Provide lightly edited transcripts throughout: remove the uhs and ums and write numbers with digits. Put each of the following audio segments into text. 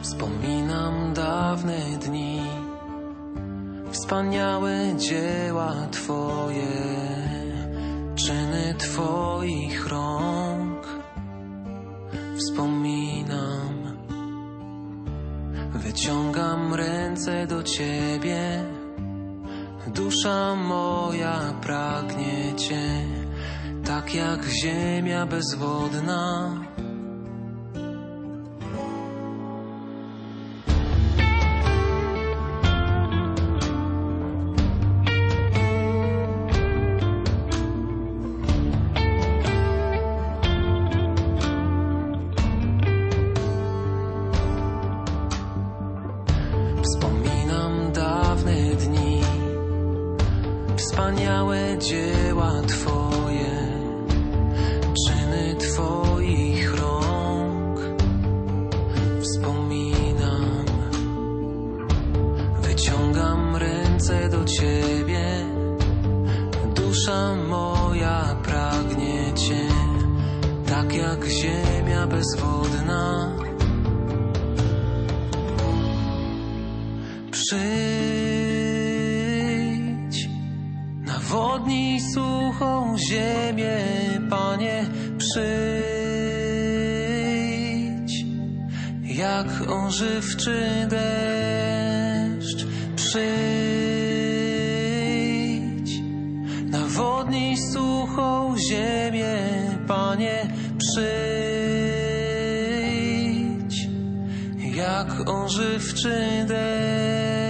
Wspominam dawne dni, wspaniałe dzieła Twoje, czyny Twoich rąk. Wspominam, wyciągam ręce do Ciebie, dusza moja pragnie Cię, tak jak ziemia bezwodna. Wspominam dawne dni, wspaniałe dzieła Twoje, czyny Twoich rąk. Wspominam, wyciągam ręce do Ciebie, dusza moja pragnie Cię, tak jak ziemia bezwodna. Przyjdź, nawodnij suchą ziemię, Panie, przyjdź, jak ożywczy deszcz. Przyjdź, nawodnij suchą ziemię, Panie, przyjdź, jak ożywczy deszcz.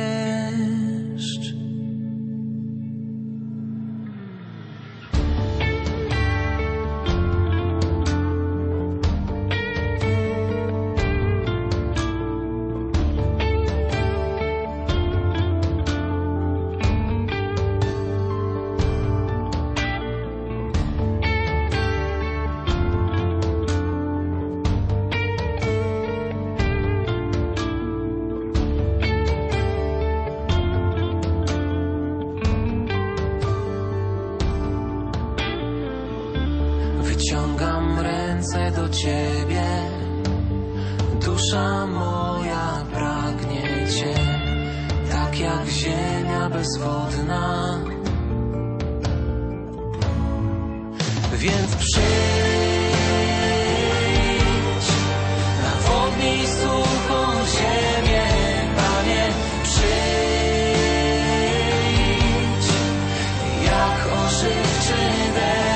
Wyciągam ręce do Ciebie, dusza moja pragnie Cię, tak jak ziemia bezwodna. Więc przyjdź, nawodnij suchą ziemię, Panie, przyjdź, jak ożywczy deszcz.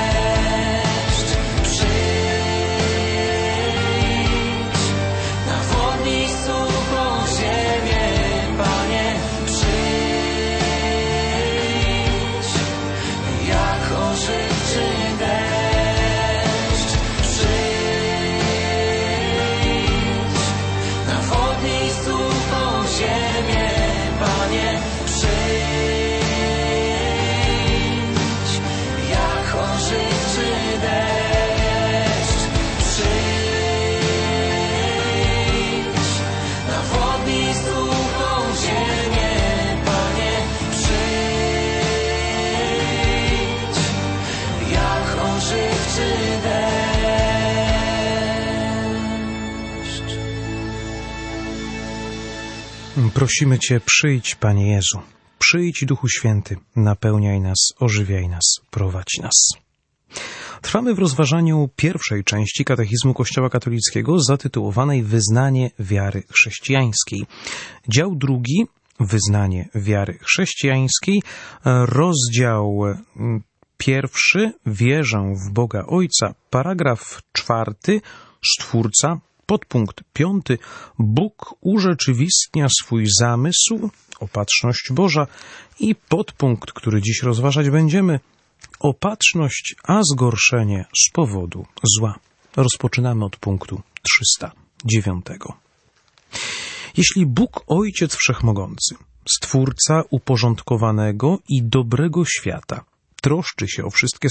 Prosimy Cię, przyjdź, Panie Jezu, przyjdź, Duchu Święty, napełniaj nas, ożywiaj nas, prowadź nas. Trwamy w rozważaniu pierwszej części Katechizmu Kościoła Katolickiego zatytułowanej Wyznanie wiary chrześcijańskiej. Dział drugi, Wyznanie wiary chrześcijańskiej, rozdział pierwszy, Wierzę w Boga Ojca, paragraf 4, Stwórca, podpunkt 5, Bóg urzeczywistnia swój zamysł, opatrzność Boża, i podpunkt, który dziś rozważać będziemy, opatrzność, a zgorszenie z powodu zła. Rozpoczynamy od punktu 309. Jeśli Bóg Ojciec Wszechmogący, Stwórca uporządkowanego i dobrego świata, troszczy się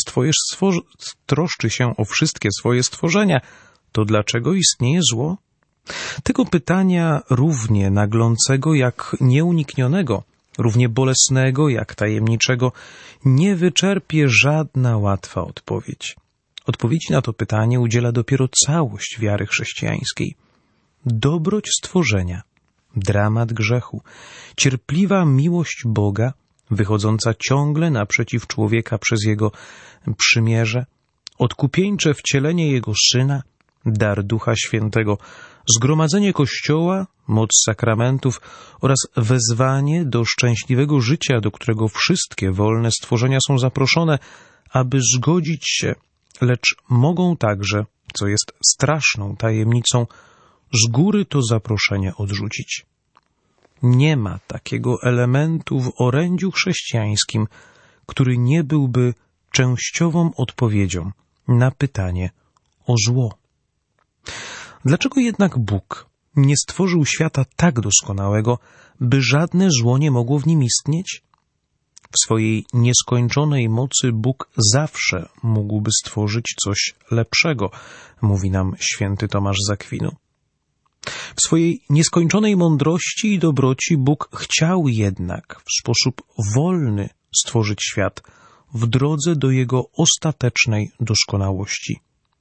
o wszystkie swoje stworzenia, to dlaczego istnieje zło? Tego pytania, równie naglącego jak nieuniknionego, równie bolesnego jak tajemniczego, nie wyczerpie żadna łatwa odpowiedź. Odpowiedzi na to pytanie udziela dopiero całość wiary chrześcijańskiej. dobroć stworzenia, dramat grzechu, cierpliwa miłość Boga, wychodząca ciągle naprzeciw człowieka przez Jego przymierze, odkupieńcze wcielenie Jego Syna, dar Ducha Świętego, zgromadzenie Kościoła, moc sakramentów oraz wezwanie do szczęśliwego życia, do którego wszystkie wolne stworzenia są zaproszone, aby zgodzić się, lecz mogą także, co jest straszną tajemnicą, z góry to zaproszenie odrzucić. Nie ma takiego elementu w orędziu chrześcijańskim, który nie byłby częściową odpowiedzią na pytanie o zło. Dlaczego jednak Bóg nie stworzył świata tak doskonałego, by żadne zło nie mogło w nim istnieć? W swojej nieskończonej mocy Bóg zawsze mógłby stworzyć coś lepszego, mówi nam święty Tomasz z Akwinu. W swojej nieskończonej mądrości i dobroci Bóg chciał jednak w sposób wolny stworzyć świat w drodze do jego ostatecznej doskonałości.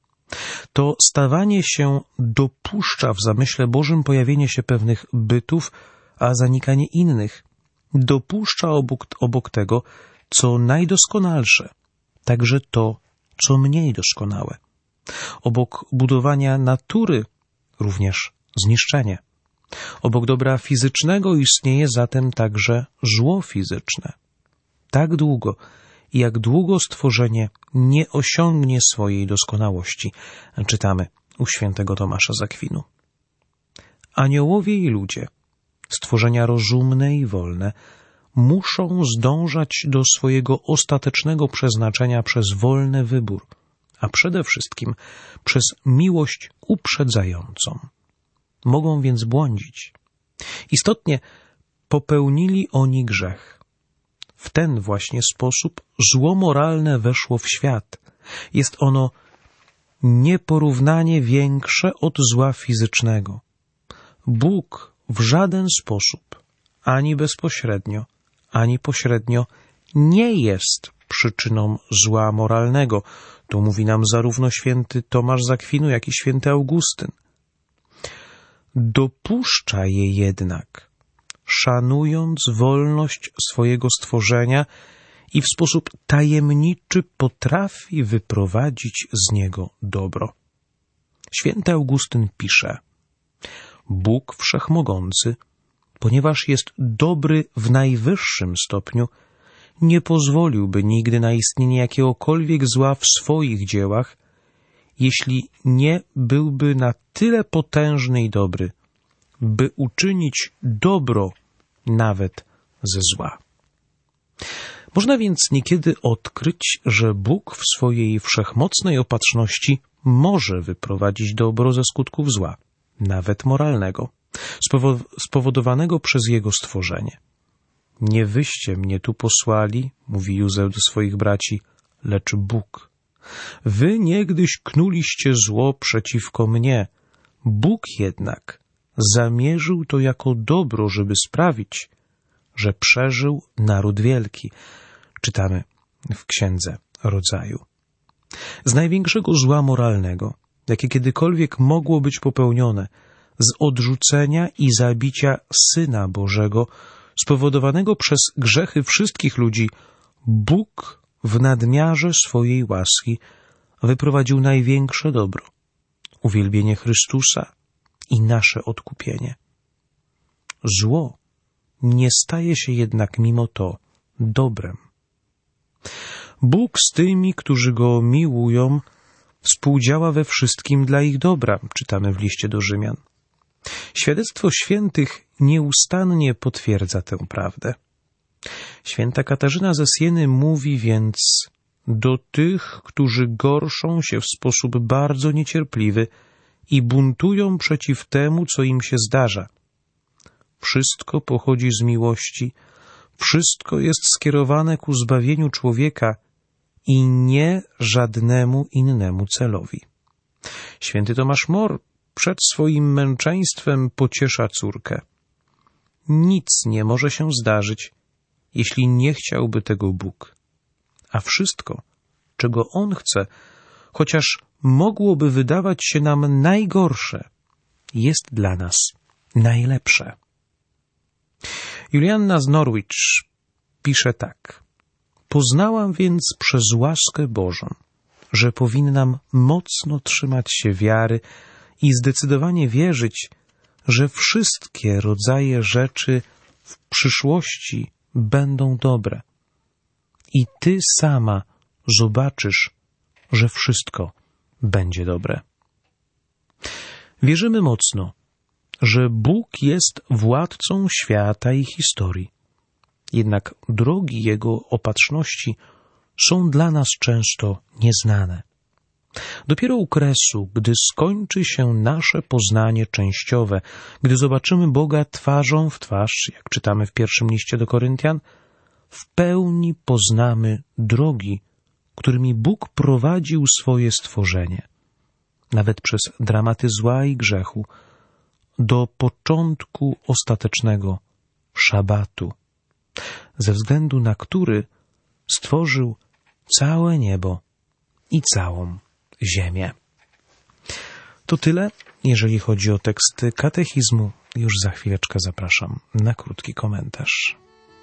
To stawanie się dopuszcza w zamyśle Bożym pojawienie się pewnych bytów, a zanikanie innych. Dopuszcza obok tego, co najdoskonalsze, także to, co mniej doskonałe. Obok budowania natury również zniszczenie. Obok dobra fizycznego istnieje zatem także zło fizyczne. Tak długo, jak długo stworzenie nie osiągnie swojej doskonałości, czytamy u świętego Tomasza z Akwinu. Aniołowie i ludzie, stworzenia rozumne i wolne, muszą zdążać do swojego ostatecznego przeznaczenia przez wolny wybór, a przede wszystkim przez miłość uprzedzającą. Mogą więc błądzić. Istotnie popełnili oni grzech. W ten właśnie sposób zło moralne weszło w świat. Jest ono nieporównanie większe od zła fizycznego. Bóg w żaden sposób, ani bezpośrednio, ani pośrednio, nie jest przyczyną zła moralnego. To mówi nam zarówno święty Tomasz z Akwinu, jak i święty Augustyn. Dopuszcza je jednak, szanując wolność swojego stworzenia i w sposób tajemniczy potrafi wyprowadzić z niego dobro. Święty Augustyn pisze: Bóg Wszechmogący, ponieważ jest dobry w najwyższym stopniu, nie pozwoliłby nigdy na istnienie jakiegokolwiek zła w swoich dziełach, jeśli nie byłby na tyle potężny i dobry, by uczynić dobro nawet ze zła. Można więc niekiedy odkryć, że Bóg w swojej wszechmocnej opatrzności może wyprowadzić dobro ze skutków zła, nawet moralnego, spowodowanego przez Jego stworzenie. Nie wyście mnie tu posłali, mówi Józef do swoich braci, lecz Bóg. Wy niegdyś knuliście zło przeciwko mnie. Bóg jednak zamierzył to jako dobro, żeby sprawić, że przeżył naród wielki. Czytamy w Księdze Rodzaju. Z największego zła moralnego, jakie kiedykolwiek mogło być popełnione, z odrzucenia i zabicia Syna Bożego, spowodowanego przez grzechy wszystkich ludzi, Bóg w nadmiarze swojej łaski wyprowadził największe dobro, uwielbienie Chrystusa i nasze odkupienie. Zło nie staje się jednak mimo to dobrem. Bóg z tymi, którzy Go miłują, współdziała we wszystkim dla ich dobra, czytamy w liście do Rzymian. Świadectwo świętych nieustannie potwierdza tę prawdę. Święta Katarzyna ze Sieny mówi więc do tych, którzy gorszą się w sposób bardzo niecierpliwy i buntują przeciw temu, co im się zdarza. Wszystko pochodzi z miłości, wszystko jest skierowane ku zbawieniu człowieka i nie żadnemu innemu celowi. Święty Tomasz Mor przed swoim męczeństwem pociesza córkę. Nic nie może się zdarzyć, jeśli nie chciałby tego Bóg. A wszystko, czego On chce, chociaż mogłoby wydawać się nam najgorsze, jest dla nas najlepsze. Julianna z Norwich pisze tak. Poznałam więc przez łaskę Bożą, że powinnam mocno trzymać się wiary i zdecydowanie wierzyć, że wszystkie rodzaje rzeczy w przyszłości będą dobre. I ty sama zobaczysz, że wszystko będzie dobre. Wierzymy mocno, że Bóg jest władcą świata i historii. Jednak drogi Jego opatrzności są dla nas często nieznane. Dopiero u kresu, gdy skończy się nasze poznanie częściowe, gdy zobaczymy Boga twarzą w twarz, jak czytamy w pierwszym liście do Koryntian, w pełni poznamy drogi, którymi Bóg prowadził swoje stworzenie, nawet przez dramaty zła i grzechu, do początku ostatecznego szabatu, ze względu na który stworzył całe niebo i całą ziemię. To tyle, jeżeli chodzi o teksty katechizmu. Już za chwileczkę zapraszam na krótki komentarz.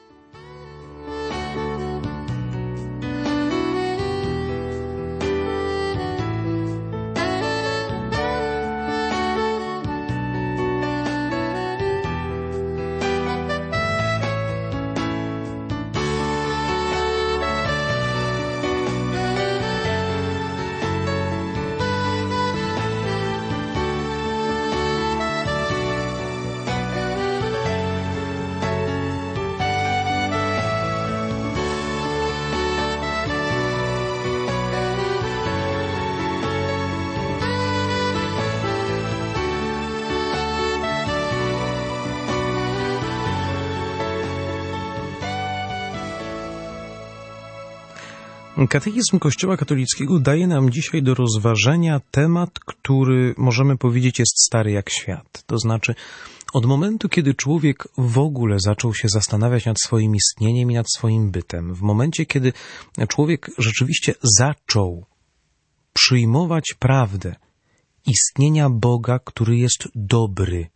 Katechizm Kościoła katolickiego daje nam dzisiaj do rozważenia temat, który możemy powiedzieć jest stary jak świat. To znaczy od momentu, kiedy człowiek w ogóle zaczął się zastanawiać nad swoim istnieniem i nad swoim bytem, w momencie, kiedy człowiek rzeczywiście zaczął przyjmować prawdę istnienia Boga, który jest dobry.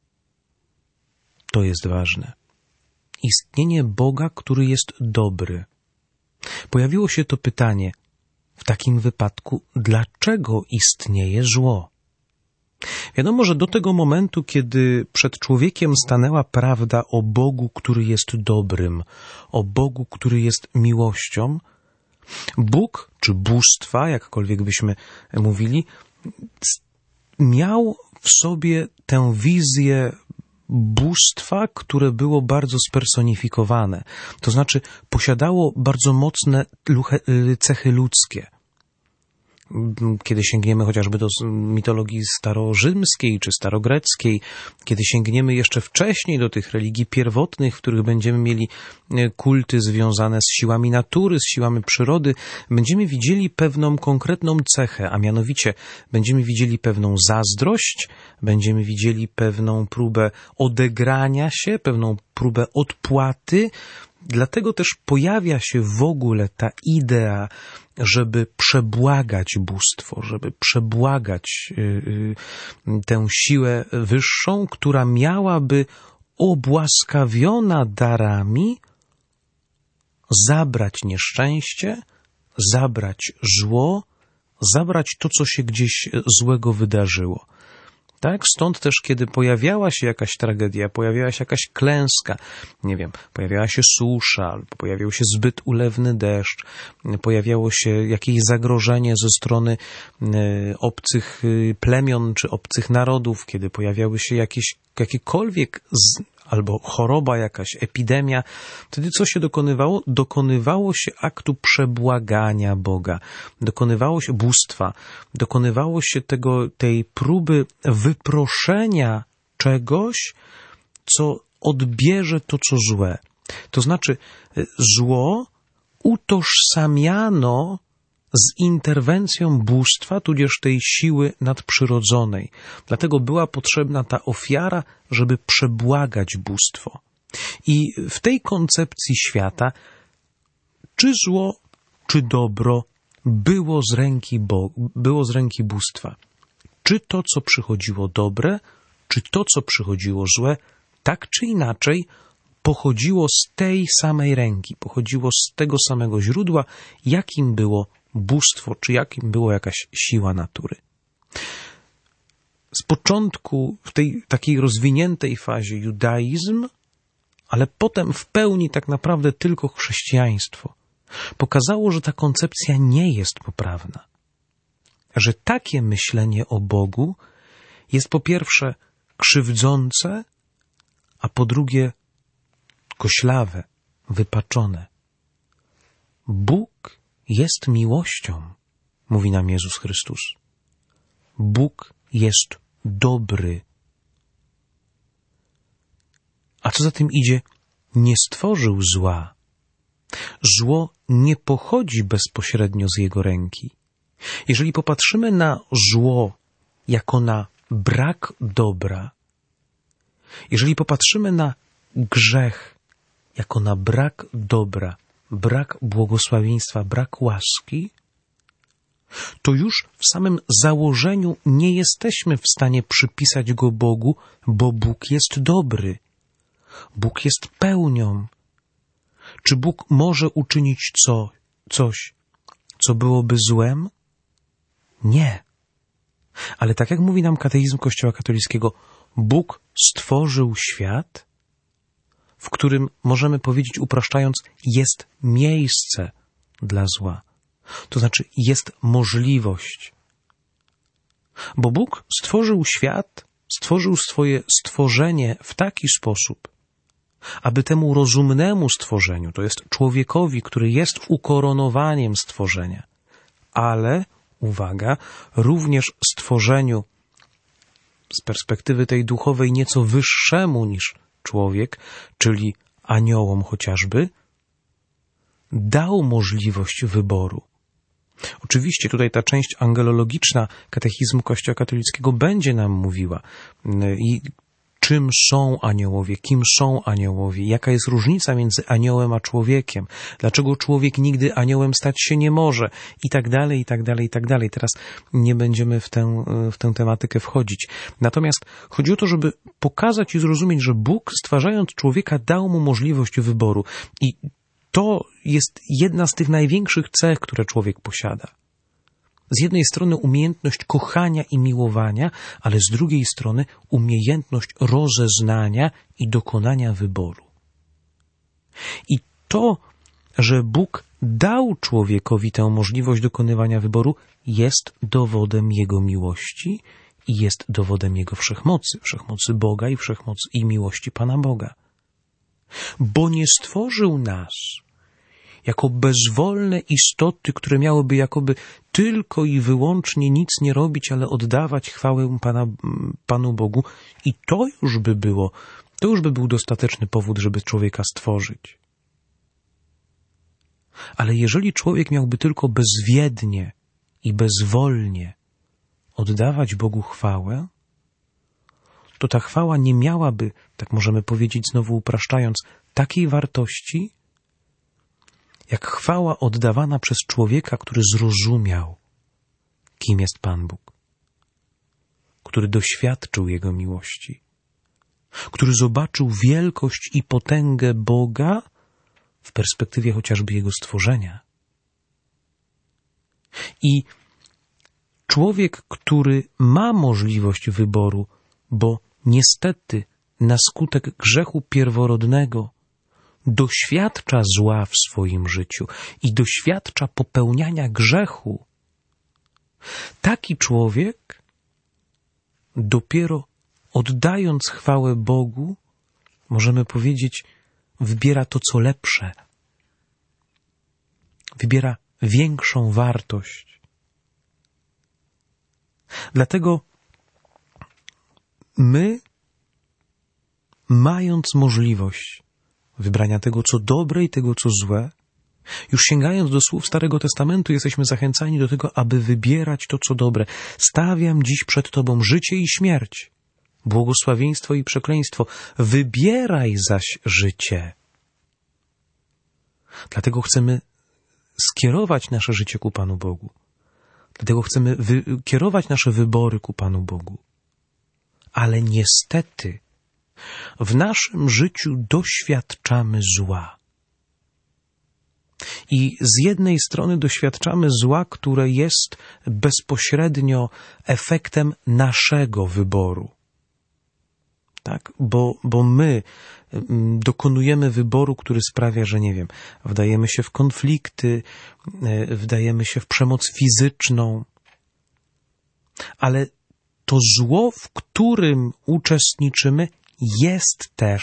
To jest ważne. Istnienie Boga, który jest dobry. Pojawiło się to pytanie, w takim wypadku, dlaczego istnieje zło? Wiadomo, że do tego momentu, kiedy przed człowiekiem stanęła prawda o Bogu, który jest dobrym, o Bogu, który jest miłością, Bóg, czy bóstwa, jakkolwiek byśmy mówili, miał w sobie tę wizję bóstwa, które było bardzo spersonifikowane. To znaczy posiadało bardzo mocne cechy ludzkie. Kiedy sięgniemy chociażby do mitologii starorzymskiej czy starogreckiej, kiedy sięgniemy jeszcze wcześniej do tych religii pierwotnych, w których będziemy mieli kulty związane z siłami natury, z siłami przyrody, będziemy widzieli pewną konkretną cechę, a mianowicie będziemy widzieli pewną zazdrość, będziemy widzieli pewną próbę odegrania się, pewną próbę odpłaty. Dlatego też pojawia się w ogóle ta idea, żeby przebłagać bóstwo, żeby przebłagać tę siłę wyższą, która miałaby obłaskawiona darami zabrać nieszczęście, zabrać zło, zabrać to, co się gdzieś złego wydarzyło. Tak? Stąd też, kiedy pojawiała się jakaś tragedia, pojawiała się jakaś klęska, nie wiem, pojawiała się susza, albo pojawiał się zbyt ulewny deszcz, pojawiało się jakieś zagrożenie ze strony obcych plemion czy obcych narodów, kiedy pojawiały się jakiekolwiek albo choroba jakaś, epidemia, wtedy co się dokonywało? Dokonywało się aktu przebłagania Boga, dokonywało się bóstwa, dokonywało się tej próby wyproszenia czegoś, co odbierze to, co złe. To znaczy zło utożsamiano z interwencją bóstwa, tudzież tej siły nadprzyrodzonej. Dlatego była potrzebna ta ofiara, żeby przebłagać bóstwo. I w tej koncepcji świata, czy zło, czy dobro było z ręki bóstwa. Czy to, co przychodziło dobre, czy to, co przychodziło złe, tak czy inaczej pochodziło z tej samej ręki, pochodziło z tego samego źródła, jakim było bóstwo, czy jakim była jakaś siła natury. Z początku, w tej takiej rozwiniętej fazie judaizm, ale potem w pełni tak naprawdę tylko chrześcijaństwo pokazało, że ta koncepcja nie jest poprawna. Że takie myślenie o Bogu jest po pierwsze krzywdzące, a po drugie koślawe, wypaczone. Bóg jest miłością, mówi nam Jezus Chrystus. Bóg jest dobry. A co za tym idzie, nie stworzył zła. Zło nie pochodzi bezpośrednio z Jego ręki. Jeżeli popatrzymy na zło jako na brak dobra, jeżeli popatrzymy na grzech jako na brak dobra, brak błogosławieństwa, brak łaski, to już w samym założeniu nie jesteśmy w stanie przypisać go Bogu, bo Bóg jest dobry. Bóg jest pełnią. Czy Bóg może uczynić coś, co byłoby złem? Nie. Ale tak jak mówi nam katechizm Kościoła katolickiego, Bóg stworzył świat, w którym, możemy powiedzieć upraszczając, jest miejsce dla zła. To znaczy jest możliwość. Bo Bóg stworzył świat, stworzył swoje stworzenie w taki sposób, aby temu rozumnemu stworzeniu, to jest człowiekowi, który jest ukoronowaniem stworzenia, ale, uwaga, również stworzeniu z perspektywy tej duchowej nieco wyższemu niż człowiek, czyli aniołom chociażby, dał możliwość wyboru. Oczywiście tutaj ta część angelologiczna katechizmu Kościoła katolickiego będzie nam mówiła, czym są aniołowie, kim są aniołowie, jaka jest różnica między aniołem a człowiekiem, dlaczego człowiek nigdy aniołem stać się nie może i tak dalej, i tak dalej, i tak dalej. Teraz nie będziemy w tę tematykę wchodzić. Natomiast chodzi o to, żeby pokazać i zrozumieć, że Bóg, stwarzając człowieka, dał mu możliwość wyboru i to jest jedna z tych największych cech, które człowiek posiada. Z jednej strony umiejętność kochania i miłowania, ale z drugiej strony umiejętność rozeznania i dokonania wyboru. I to, że Bóg dał człowiekowi tę możliwość dokonywania wyboru, jest dowodem Jego miłości i jest dowodem Jego wszechmocy Boga i wszechmocy i miłości Pana Boga. Bo nie stworzył nas jako bezwolne istoty, które miałyby jakoby tylko i wyłącznie nic nie robić, ale oddawać chwałę Panu Bogu. I to już by był dostateczny powód, żeby człowieka stworzyć. Ale jeżeli człowiek miałby tylko bezwiednie i bezwolnie oddawać Bogu chwałę, to ta chwała nie miałaby, tak możemy powiedzieć znowu upraszczając, takiej wartości, jak chwała oddawana przez człowieka, który zrozumiał, kim jest Pan Bóg, który doświadczył Jego miłości, który zobaczył wielkość i potęgę Boga w perspektywie chociażby Jego stworzenia. I człowiek, który ma możliwość wyboru, bo niestety na skutek grzechu pierworodnego doświadcza zła w swoim życiu i doświadcza popełniania grzechu, taki człowiek dopiero oddając chwałę Bogu, możemy powiedzieć, wybiera to, co lepsze. Wybiera większą wartość. Dlatego my, mając możliwość wybrania tego, co dobre i tego, co złe, już sięgając do słów Starego Testamentu, jesteśmy zachęcani do tego, aby wybierać to, co dobre. Stawiam dziś przed Tobą życie i śmierć, błogosławieństwo i przekleństwo. Wybieraj zaś życie. Dlatego chcemy skierować nasze życie ku Panu Bogu. Dlatego chcemy kierować nasze wybory ku Panu Bogu. ale niestety w naszym życiu doświadczamy zła. I z jednej strony doświadczamy zła, które jest bezpośrednio efektem naszego wyboru. Tak? Bo my dokonujemy wyboru, który sprawia, że nie wiem, wdajemy się w konflikty, wdajemy się w przemoc fizyczną, ale to zło, w którym uczestniczymy, jest też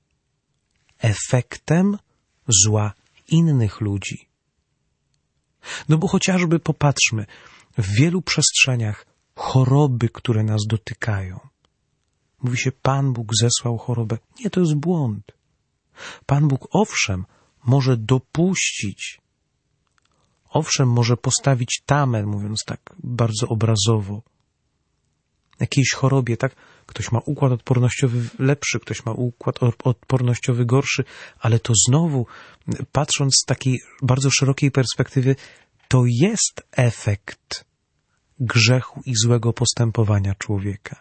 efektem zła innych ludzi. No bo chociażby popatrzmy, w wielu przestrzeniach choroby, które nas dotykają. Mówi się, Pan Bóg zesłał chorobę. Nie, to jest błąd. Pan Bóg, owszem, może dopuścić, owszem, może postawić tamę, mówiąc tak bardzo obrazowo, jakiejś chorobie, tak? Ktoś ma układ odpornościowy lepszy, ktoś ma układ odpornościowy gorszy, ale to znowu, patrząc z takiej bardzo szerokiej perspektywy, to jest efekt grzechu i złego postępowania człowieka.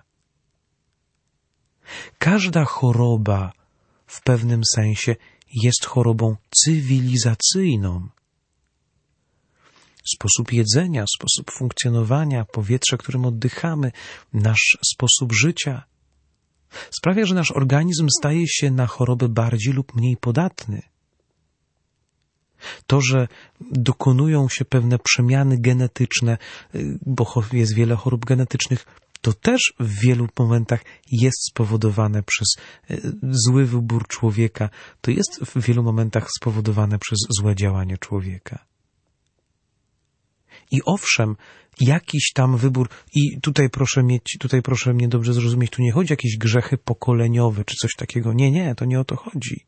Każda choroba w pewnym sensie jest chorobą cywilizacyjną. Sposób jedzenia, sposób funkcjonowania, powietrze, którym oddychamy, nasz sposób życia sprawia, że nasz organizm staje się na chorobę bardziej lub mniej podatny. To, że dokonują się pewne przemiany genetyczne, bo jest wiele chorób genetycznych, to też w wielu momentach jest spowodowane przez zły wybór człowieka. To jest w wielu momentach spowodowane przez złe działanie człowieka. I owszem, jakiś tam wybór, i tutaj proszę mnie dobrze zrozumieć, tu nie chodzi o jakieś grzechy pokoleniowe, czy coś takiego. Nie, to nie o to chodzi.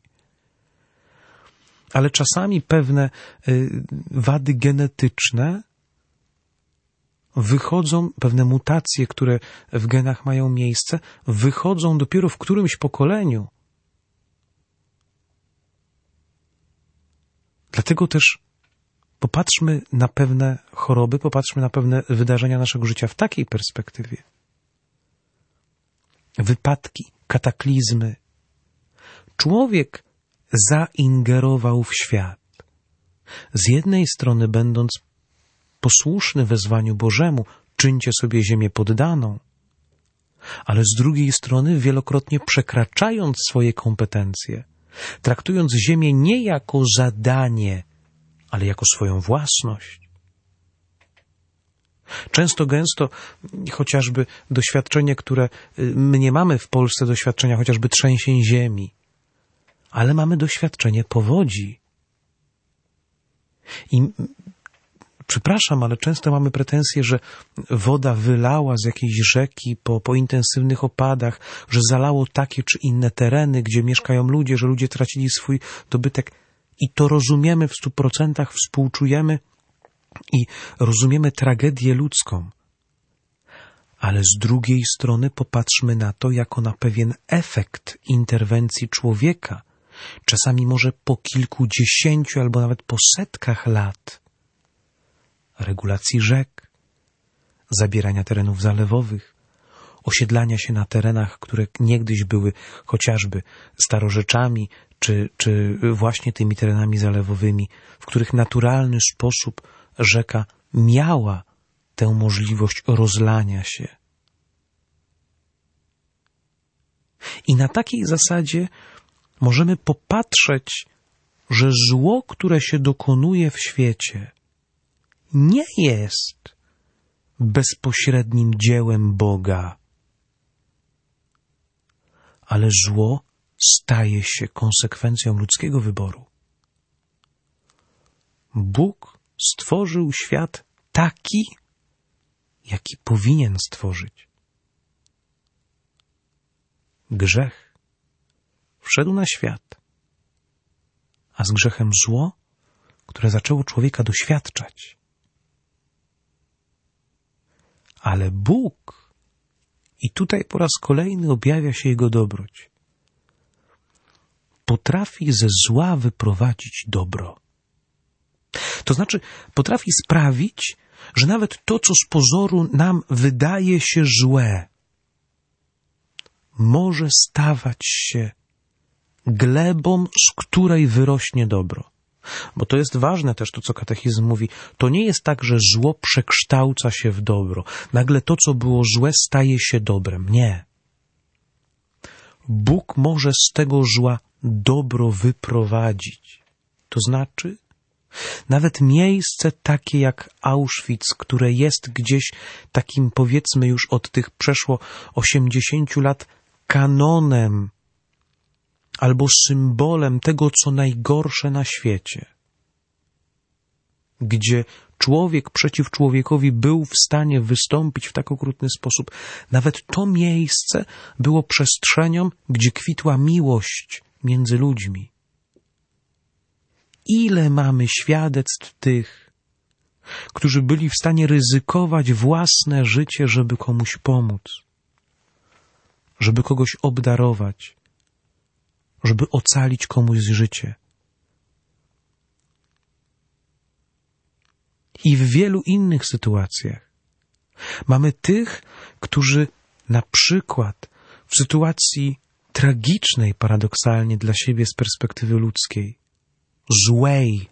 Ale czasami pewne wady genetyczne wychodzą, pewne mutacje, które w genach mają miejsce, wychodzą dopiero w którymś pokoleniu. Dlatego też popatrzmy na pewne choroby, popatrzmy na pewne wydarzenia naszego życia w takiej perspektywie. Wypadki, kataklizmy. Człowiek zaingerował w świat. Z jednej strony będąc posłuszny wezwaniu Bożemu, czyńcie sobie ziemię poddaną, ale z drugiej strony wielokrotnie przekraczając swoje kompetencje, traktując ziemię nie jako zadanie, ale jako swoją własność. Często, gęsto, chociażby doświadczenie, które my nie mamy w Polsce, doświadczenia chociażby trzęsień ziemi, ale mamy doświadczenie powodzi. I przepraszam, ale często mamy pretensje, że woda wylała z jakiejś rzeki po intensywnych opadach, że zalało takie czy inne tereny, gdzie mieszkają ludzie, że ludzie tracili swój dobytek. I to rozumiemy w 100%, współczujemy i rozumiemy tragedię ludzką. Ale z drugiej strony popatrzmy na to jako na pewien efekt interwencji człowieka, czasami może po kilkudziesięciu albo nawet po setkach lat, regulacji rzek, zabierania terenów zalewowych, osiedlania się na terenach, które niegdyś były chociażby starorzeczami, czy właśnie tymi terenami zalewowymi, w których naturalny sposób rzeka miała tę możliwość rozlania się. I na takiej zasadzie możemy popatrzeć, że zło, które się dokonuje w świecie, nie jest bezpośrednim dziełem Boga, ale zło staje się konsekwencją ludzkiego wyboru. Bóg stworzył świat taki, jaki powinien stworzyć. Grzech wszedł na świat, a z grzechem zło, które zaczęło człowieka doświadczać. Ale Bóg, i tutaj po raz kolejny objawia się Jego dobroć, potrafi ze zła wyprowadzić dobro. To znaczy, potrafi sprawić, że nawet to, co z pozoru nam wydaje się złe, może stawać się glebą, z której wyrośnie dobro. Bo to jest ważne też, to co katechizm mówi. To nie jest tak, że zło przekształca się w dobro. Nagle to, co było złe, staje się dobrem. Nie. Bóg może z tego zła dobro wyprowadzić. To znaczy, nawet miejsce takie jak Auschwitz, które jest gdzieś takim, powiedzmy już od tych przeszło 80 lat, kanonem albo symbolem tego, co najgorsze na świecie, gdzie człowiek przeciw człowiekowi był w stanie wystąpić w tak okrutny sposób. Nawet to miejsce było przestrzenią, gdzie kwitła miłość między ludźmi. Ile mamy świadectw tych, którzy byli w stanie ryzykować własne życie, żeby komuś pomóc, żeby kogoś obdarować, żeby ocalić komuś życie. I w wielu innych sytuacjach mamy tych, którzy na przykład w sytuacji tragicznej paradoksalnie dla siebie z perspektywy ludzkiej, złej,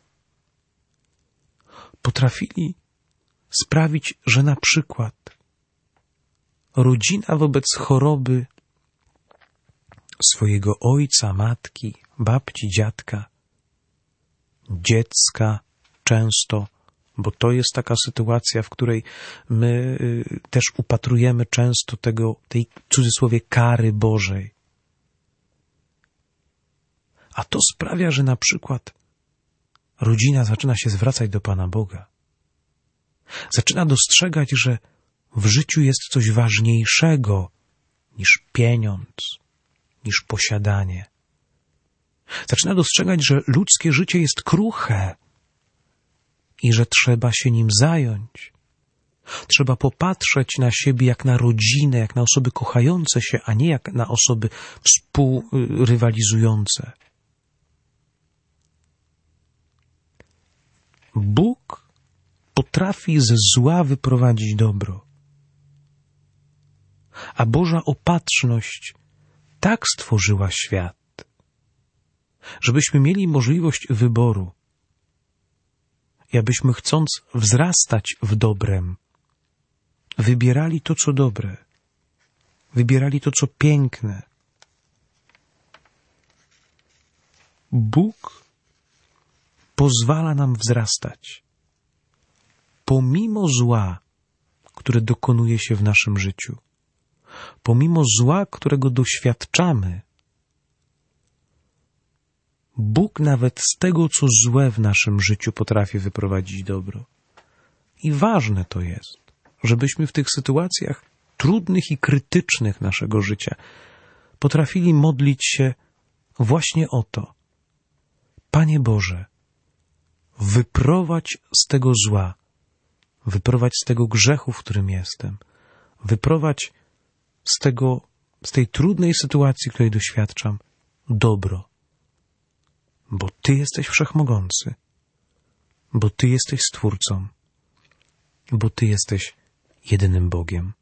potrafili sprawić, że na przykład rodzina wobec choroby swojego ojca, matki, babci, dziadka, dziecka często, bo to jest taka sytuacja, w której my też upatrujemy często tej w cudzysłowie kary Bożej. A to sprawia, że na przykład rodzina zaczyna się zwracać do Pana Boga. Zaczyna dostrzegać, że w życiu jest coś ważniejszego niż pieniądz, niż posiadanie. Zaczyna dostrzegać, że ludzkie życie jest kruche i że trzeba się nim zająć. Trzeba popatrzeć na siebie jak na rodzinę, jak na osoby kochające się, a nie jak na osoby współrywalizujące. Bóg potrafi ze zła wyprowadzić dobro. A Boża opatrzność tak stworzyła świat, żebyśmy mieli możliwość wyboru i abyśmy, chcąc wzrastać w dobrem, wybierali to, co dobre, wybierali to, co piękne. Bóg pozwala nam wzrastać, pomimo zła, które dokonuje się w naszym życiu, pomimo zła, którego doświadczamy. Bóg nawet z tego, co złe w naszym życiu, potrafi wyprowadzić dobro. I ważne to jest, żebyśmy w tych sytuacjach trudnych i krytycznych naszego życia potrafili modlić się właśnie o to. Panie Boże, wyprowadź z tego zła, wyprowadź z tego grzechu, w którym jestem, wyprowadź z tej trudnej sytuacji, której doświadczam, dobro. Bo Ty jesteś wszechmogący, bo Ty jesteś Stwórcą, bo Ty jesteś jedynym Bogiem.